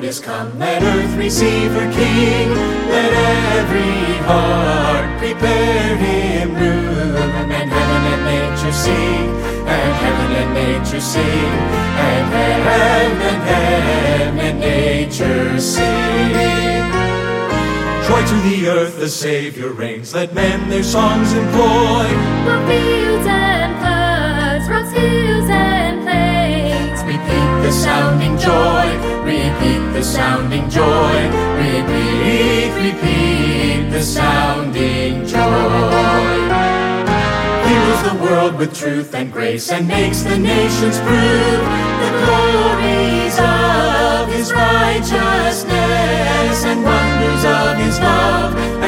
is come, let earth receive her King. Let every heart prepare him room, and heaven and nature sing, and heaven and nature sing, and heaven and nature sing. Joy to the earth, the Savior reigns, let men their songs employ. For fields and floods, rocks, hills and plains, repeat the sounding joy, repeat the sounding joy, repeat the sounding joy. He rules the world with truth and grace, and makes the nations prove the glories of his righteousness, and wonders of his love,